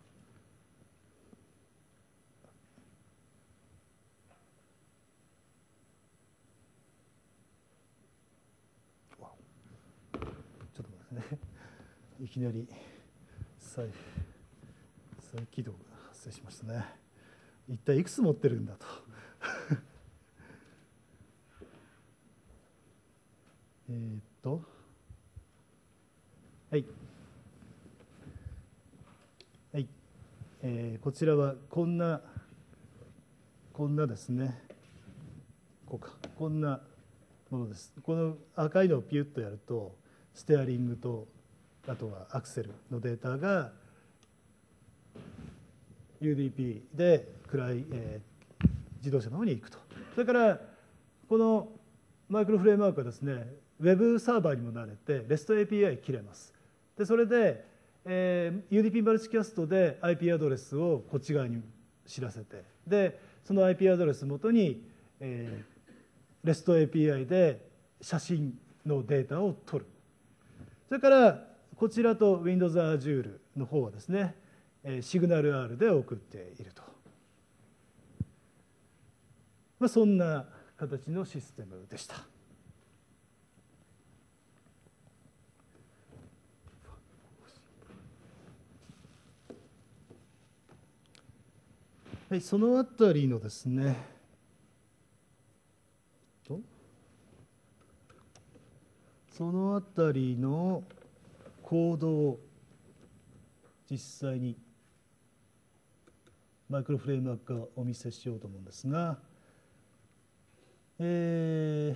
ちょっと待ってね、いきなり再再起動が発生しましたね。一体いくつ持ってるんだとえっとはい、はい、えー、こちらはこんなこんなですね、こうかこんなものです。この赤いのをピュッとやるとステアリングとあとはアクセルのデータが ユーディーピー で暗い、えー、自動車の方に行くと。それからこのマイクロフレームワークはですねウェブサーバーにもなれて レスト エーピーアイ 切れます。でそれで、えー、ユーディーピー マルチキャストで アイピー アドレスをこっち側に知らせて、でその アイピー アドレス元に、えー、レスト エーピーアイ で写真のデータを取る。それからこちらと Windows Azure の方はですねシグナル R で送っていると、まあ、そんな形のシステムでした。はい、そのあたりのですねそのあたりのコードを実際にマイクロフレームワークをお見せしようと思うんですが、え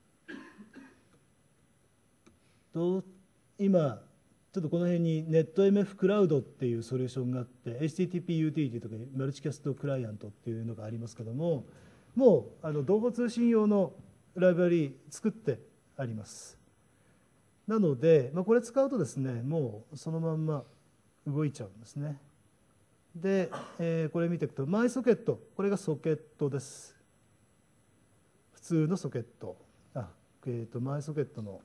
ー、と今ちょっとこの辺に NetMF クラウドっていうソリューションがあって エイチティーティーピー ユーティリティとかマルチキャストクライアントっていうのがありますけども、もうあの同歩通信用のライブラリ作ってあります。なので、まあ、これ使うとですね、もうそのまんま動いちゃうんですね。で、えー、これ見ていくと、マイソケット、これがソケットです。普通のソケット。あ、えーと、マイソケットの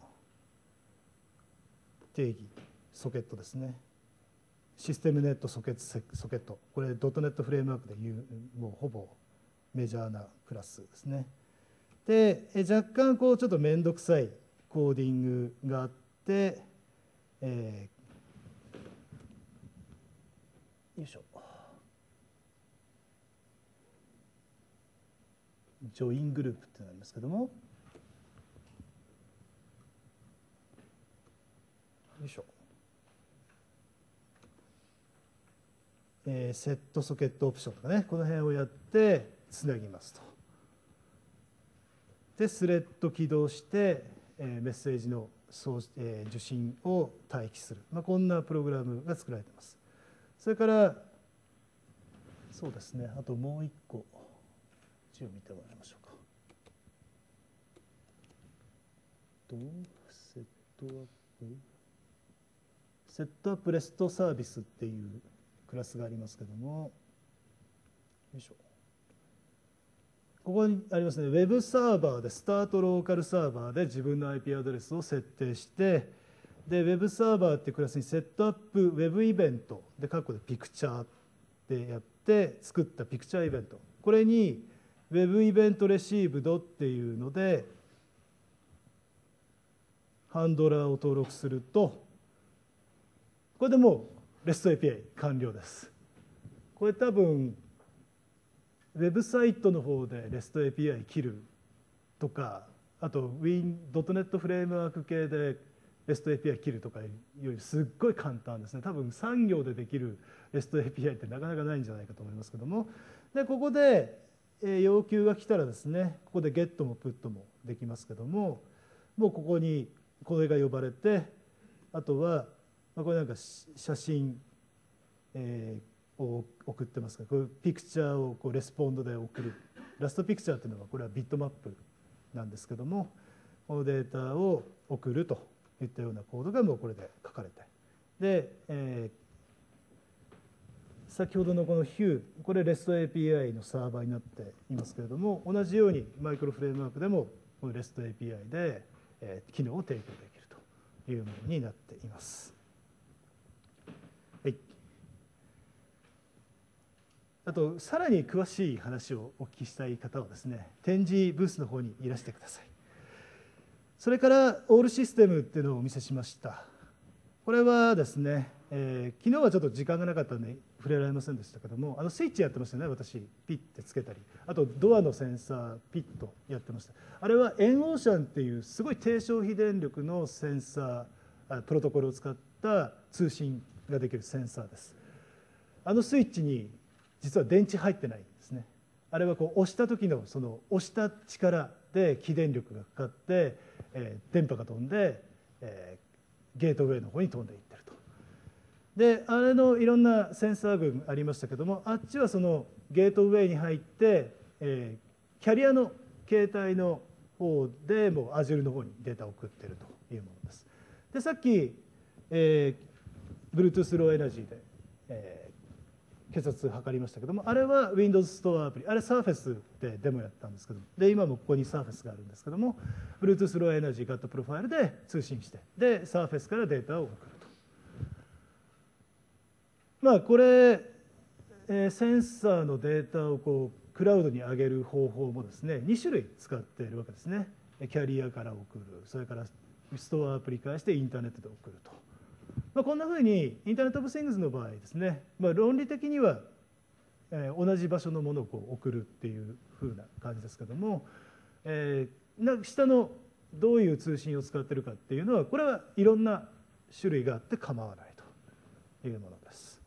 定義、ソケットですね。システムネットソケット、ソケット。これ、ドットネットフレームワークでいう、もうほぼメジャーなクラスですね。で、若干こうちょっと面倒くさいコーディングがあって、えー、よいしょ。ジョイングループってなりますけども、よいしょ。えー、セットソケットオプションとかね、この辺をやってつなぎますと。で、スレッド起動して、えー、メッセージの送、えー、受信を待機する、まあ、こんなプログラムが作られています。それからそうですね、あともう一個字を見てもらいましょうか。とセットアップセットアップレストサービスっていうクラスがありますけども、よいしょ、ここにありますね、ウェブサーバーで、スタートローカルサーバーで自分の アイピー アドレスを設定して、で、ウェブサーバーっていうクラスにセットアップウェブイベントで、括弧でピクチャーってやって作ったピクチャーイベント、これにウェブイベントレシーブドっていうので、ハンドラーを登録すると、これでもう レスト エーピーアイ 完了です。これ多分ウェブサイトの方で レスト エーピーアイ 切るとか、あと ドットネット フレームワーク系で レスト エーピーアイ 切るとかよりすっごい簡単ですね。多分さん行でできる レスト エーピーアイ ってなかなかないんじゃないかと思いますけども、でここで要求が来たらですね、ここで ゲット も プット もできますけども、もうここにこれが呼ばれて、あとはこれなんか写真、えー、を送ってますから、これピクチャーをこうレスポンドで送る、ラストピクチャーっていうのはこれはビットマップなんですけども、このデータを送るといったようなコードがもうこれで書かれて、で、えー、先ほどのこの ヒュー、これ レスト エーピーアイ のサーバーになっていますけれども、同じようにマイクロフレームワークでもこの レスト エーピーアイ で、えー、機能を提供できるというものになっています。はい、あとさらに詳しい話をお聞きしたい方はですね、展示ブースの方にいらしてください。それからオールシステムっていうのをお見せしました。これはですね、えー、昨日はちょっと時間がなかったので触れられませんでしたけども、あのスイッチやってましたね、私ピッてつけたり、あとドアのセンサーピッとやってました。あれはエンオーシャンっていうすごい低消費電力のセンサープロトコルを使った通信ができるセンサーです。あのスイッチに実は電池入ってないんですね。あれはこう押した時のその押した力で起電力がかかって、えー、電波が飛んで、えー、ゲートウェイの方に飛んでいってると。であれのいろんなセンサー群ありましたけども、あっちはそのゲートウェイに入って、えー、キャリアの携帯の方でもう Azure の方にデータを送っているというものです。でさっき、えー、Bluetooth Low Energy で、えー、血圧測りましたけども、あれは Windows Store アプリ、あれ Surface でデモやったんですけども、で今もここに Surface があるんですけども、Bluetooth Low Energy ガットプロファイルで通信して、で Surface からデータを送ると。まあこれ、えー、センサーのデータをこうクラウドに上げる方法もですね、に種類使っているわけですね。キャリアから送る、それからストアアプリ返してインターネットで送ると。まあ、こんなふうにインターネット・オブ・シングスの場合ですね、まあ、論理的には、えー、同じ場所のものをこう送るっていうふうな感じですけども、えー、な下のどういう通信を使っているかっていうのは、これはいろんな種類があって構わないというものです。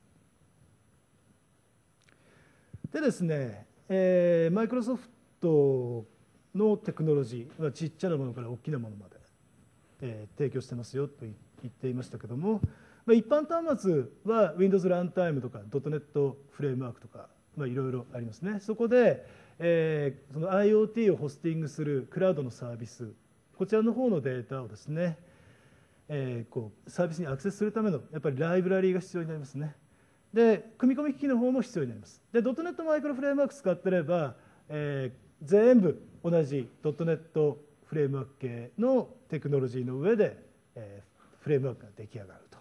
でですね、えー、マイクロソフトのテクノロジーはちっちゃなものから大きなものまで、えー、提供してますよと言っていましたけども、まあ、一般端末は Windows ランタイムとか ドットネット フレームワークとか、まあ、いろいろありますね。そこで、えー、その IoT をホスティングするクラウドのサービス、こちらの方のデータをですね、えー、こうサービスにアクセスするためのやっぱりライブラリーが必要になりますね。で、組み込み機器の方も必要になります。で、ドットネットマイクロフレームワーク使ってれば、えー、全部同じ ドットネット フレームワーク系のテクノロジーの上で、えー、フレームワークが出来上がると。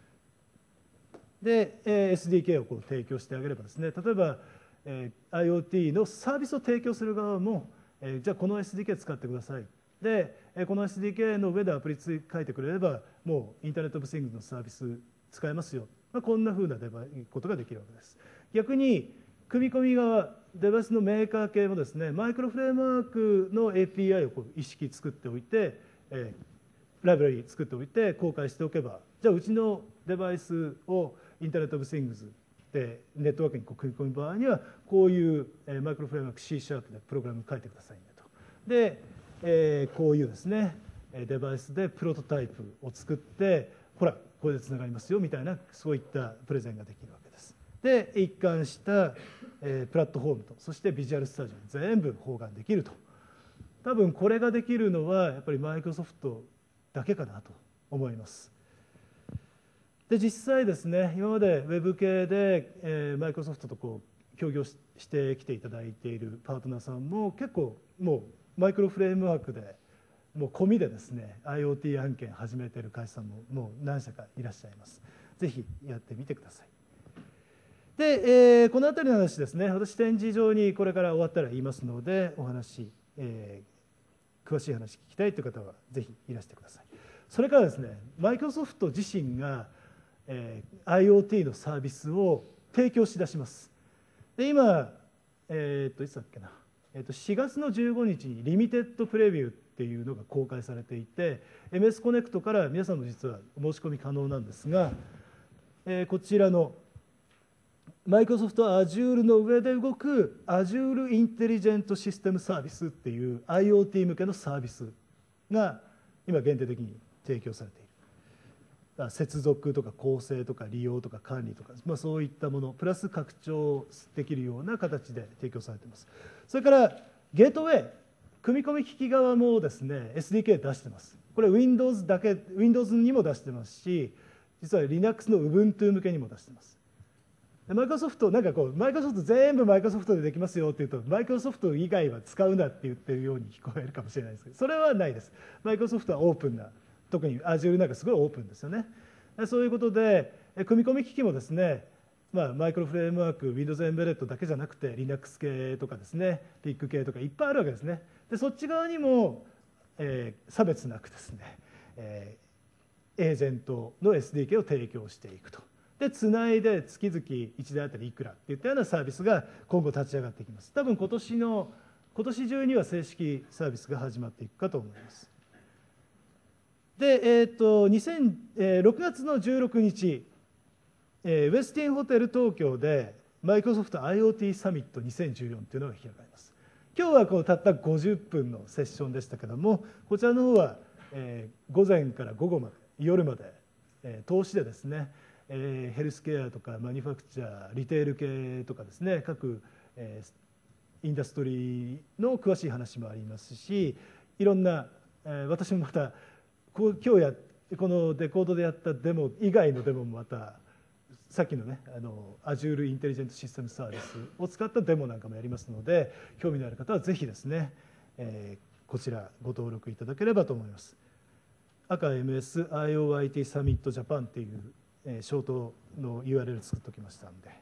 で、えー、エスディーケー をこう提供してあげればですね、例えば、えー、IoT のサービスを提供する側も、えー、じゃあこの エスディーケー 使ってください。で、この エスディーケー の上でアプリ書いてくれれば、もうインターネット・オブ・シングスのサービス使えますよ。まあ、こんなふうなことができるわけです。逆に、組み込み側、デバイスのメーカー系もですね、マイクロフレームワークの エーピーアイ をこう意識作っておいて、えー、ライブラリ作っておいて公開しておけば、じゃあうちのデバイスをインターネット・オブ・シングスでネットワークにこう組み込む場合には、こういう、えー、マイクロフレームワーク C シャープでプログラム書いてくださいねと。で、えー、こういうですね、デバイスでプロトタイプを作って、ほら、これでつながりますよみたいな、そういったプレゼンができるわけです。で、一貫した、えー、プラットフォームと、そしてビジュアルスタジオに全部包含できると。多分これができるのは、やっぱりマイクロソフトだけかなと思います。で、実際ですね、今までウェブ系で、えー、マイクロソフトとこう協業してきていただいているパートナーさんも結構もうマイクロフレームワークでもう込みでですね IoT 案件始めている会社さんももう何社かいらっしゃいます。ぜひやってみてください。で、えー、この辺りの話ですね、私展示場にこれから終わったら言いますので、お話、えー、詳しい話聞きたいという方はぜひいらしてください。それからですね、マイクロソフト自身が、えー、IoT のサービスを提供しだします。で、今、えー、っといつだっけな、えー、としがつのじゅうごにちにリミテッドプレビューっていうのが公開されていて、 エムエス コネクトから皆さんも実はお申し込み可能なんですが、えー、こちらのマイクロソフト Azure の上で動く Azure インテリジェントシステムサービスっていう IoT 向けのサービスが今限定的に提供されている。接続とか構成とか利用とか管理とか、まあ、そういったものプラス拡張できるような形で提供されています。それからゲートウェイ、組み込み機器側もですね エスディーケー 出してます。これ Windows だけ Windows にも出してますし、実は Linux の Ubuntu 向けにも出してます。マイクロソフトなんかこうマイクロソフト全部マイクロソフトでできますよっていうと、マイクロソフト以外は使うなって言ってるように聞こえるかもしれないですけど、それはないです。マイクロソフトはオープンな、特に Azure なんかすごいオープンですよね。そういうことで組み込み機器もですね、まあ、マイクロフレームワーク Windows エンベレットだけじゃなくて Linux 系とかですね ピーアイシー 系とかいっぱいあるわけですね。でそっち側にも、えー、差別なくですね、えー、エージェントの エスディーケー を提供していくと。でつないで月々いちだいあたりいくらっていったようなサービスが今後立ち上がっていきます。多分今年の今年中には正式サービスが始まっていくかと思います。で、えー、とろくがつのじゅうろくにち、えー、ウェスティンホテル東京でマイクロソフト IoT サミットにせんじゅうよんというのが開かれます。今日はこうたったごじゅっぷんのセッションでしたけども、こちらの方は、えー、午前から午後まで夜まで、えー、投資でですね、えー、ヘルスケアとかマニュファクチャーリテール系とかですね、各、えー、インダストリーの詳しい話もありますし、いろんな、えー、私もまたこう今日やこのデコードでやったデモ以外のデモもまたさっきのねあの Azure インテリジェントシステムサービスを使ったデモなんかもやりますので、興味のある方はぜひですね、えー、こちらご登録いただければと思います。赤 エムエス アイオーアイティー サミットジャパンっていう、えー、ショートの ユーアールエル 作っておきましたんで。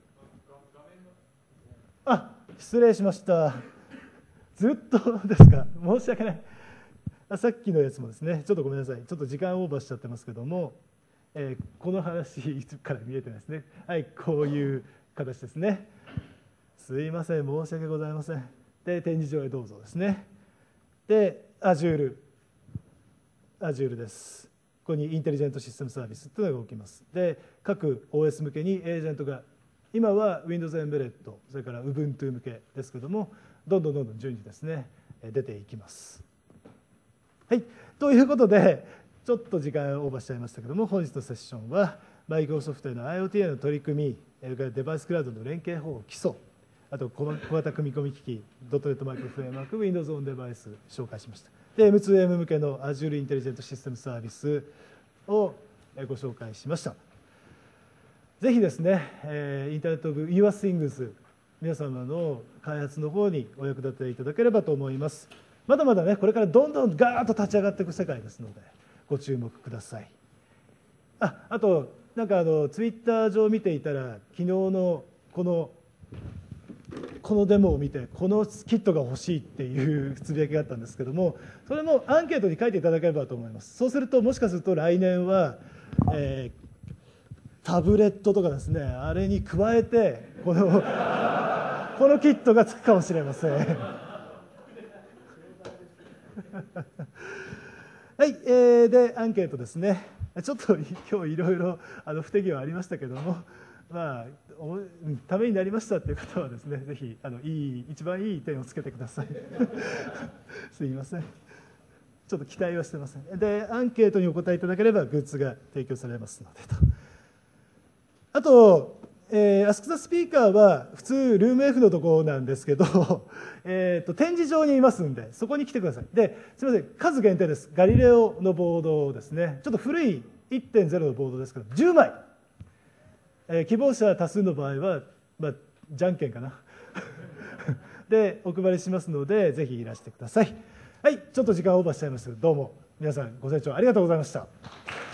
あ、失礼しました。ずっとですか、申し訳ない。さっきのやつもですね、ちょっとごめんなさい、ちょっと時間オーバーしちゃってますけども、えー、この話から見えてないですね。はい、こういう形ですね。すいません、申し訳ございません。で、展示場へどうぞですね。で、Azure、Azure です。ここにインテリジェントシステムサービスというのが起きます。で、各 オーエス 向けにエージェントが今は Windows Embedded、それから Ubuntu 向けですけども、どんどんどんどん順次ですね、出ていきます。はい、ということで、ちょっと時間オーバーしちゃいましたけども、本日のセッションは、マイクロソフトへの IoT への取り組み、それからデバイスクラウドの連携方法基礎、あと小型組み込み機器、ドットネット マイクロフレームワーク、Windows on デバイス紹介しました。で、エムツーエム 向けの Azure インテリジェントシステムサービスをご紹介しました。ぜひですね、インターネットオブ YourThings、皆様の開発の方にお役立ていただければと思います。まだまだね、これからどんどんガーッと立ち上がっていく世界ですので、ご注目ください。あ、あと、なんかあの、ツイッター上見ていたら、昨日のこの、このデモを見て、このキットが欲しいっていうつぶやきがあったんですけども、それもアンケートに書いていただければと思います。そうすると、もしかすると来年は、えー、タブレットとかですね、あれに加えて、この、このキットがつくかもしれません。はい、えー、で、アンケートですね。ちょっと今日いろいろあの不手際ありましたけども、まあ、ためになりましたっていう方はですね、ぜひあのいい一番いい点をつけてください。すいません。ちょっと期待はしてません。で、アンケートにお答えいただければグッズが提供されますのでと。あと、えー、Ask the Speaker は普通ルーム F のところなんですけど、えーと展示場にいますんで、そこに来てください。ですみません、数限定です。ガリレオのボードですね。ちょっと古い いってんゼロ のボードですけど、じゅうまい。えー、希望者多数の場合は、まあ、じゃんけんかなでお配りしますので、ぜひいらしてください。はい、ちょっと時間オーバーしちゃいましたけど、どうも皆さんご清聴ありがとうございました。